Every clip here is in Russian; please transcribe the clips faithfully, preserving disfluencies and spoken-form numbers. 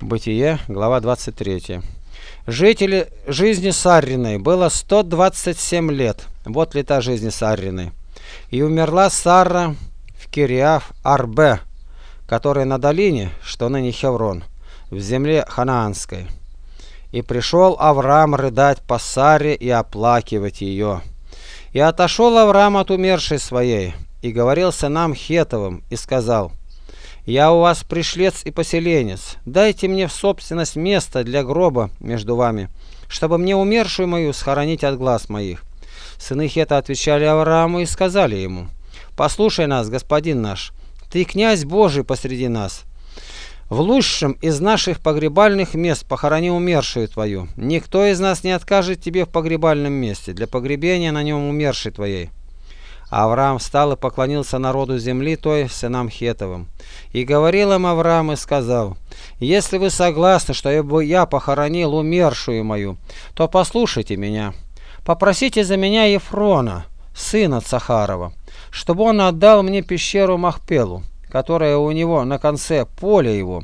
Бытие, глава двадцать третья. Жители жизни Сарриной было сто двадцать семь лет. Вот лета жизни Сарриной. И умерла Сарра в Кириаф-Арбе, которая на долине, что ныне Хеврон, в земле ханаанской. И пришел Авраам рыдать по Саре и оплакивать ее. И отошел Авраам от умершей своей, и говорил сынам Хетовым, и сказал: «Я у вас пришлец и поселенец, дайте мне в собственность место для гроба между вами, чтобы мне умершую мою схоронить от глаз моих». Сыны Хета отвечали Аврааму и сказали ему: «Послушай нас, господин наш, ты князь Божий посреди нас. В лучшем из наших погребальных мест похорони умершую твою. Никто из нас не откажет тебе в погребальном месте для погребения на нем умершей твоей». Авраам встал и поклонился народу земли той, сынам Хетовым. И говорил им Авраам и сказал: «Если вы согласны, что я похоронил умершую мою, то послушайте меня. Попросите за меня Ефрона, сына Цахарова, чтобы он отдал мне пещеру Махпелу, которая у него на конце поля его,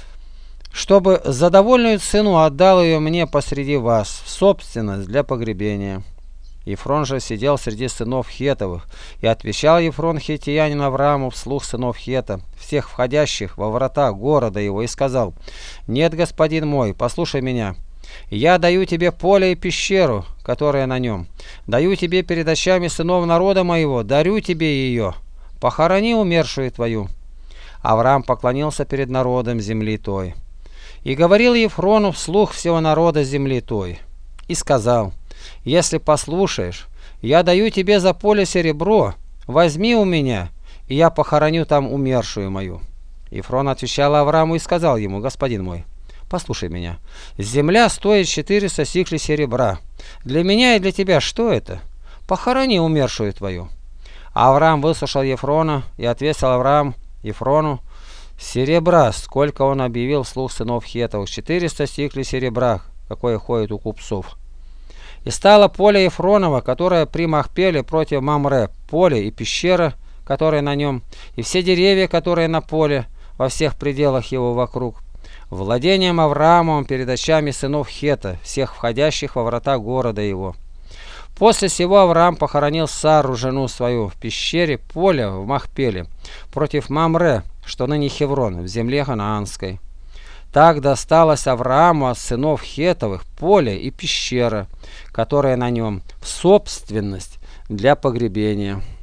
чтобы за довольную цену отдал ее мне посреди вас, в собственность для погребения». Ефрон же сидел среди сынов Хетовых, и отвечал Ефрон хетиянин Аврааму вслух сынов Хета, всех входящих во врата города его, и сказал: «Нет, господин мой, послушай меня. Я даю тебе поле и пещеру, которая на нем. Даю тебе перед очами сынов народа моего, дарю тебе ее. Похорони умершую твою». Авраам поклонился перед народом земли той. И говорил Ефрону вслух всего народа земли той, и сказал: «Если послушаешь, я даю тебе за поле серебро, возьми у меня, и я похороню там умершую мою». Ефрон отвечал Аврааму и сказал ему: «Господин мой, послушай меня. Земля стоит четыреста сиклей серебра. Для меня и для тебя что это? Похорони умершую твою». Авраам выслушал Ефрона, и ответил Авраам Ефрону: «Серебра, сколько он объявил вслух сынов Хетовых, четыреста сиклей серебра, какое ходит у купцов». И стало поле Ефронова, которое при Махпеле против Мамре, поле и пещера, которая на нем, и все деревья, которые на поле, во всех пределах его вокруг, владением Авраамовым перед очами сынов Хета, всех входящих во врата города его. После сего Авраам похоронил Сару, жену свою, в пещере поля в Махпеле, против Мамре, что ныне Хеврон, в земле ханаанской. Так досталось Аврааму от сынов Хетовых поле и пещера, которая на нем, в собственность для погребения.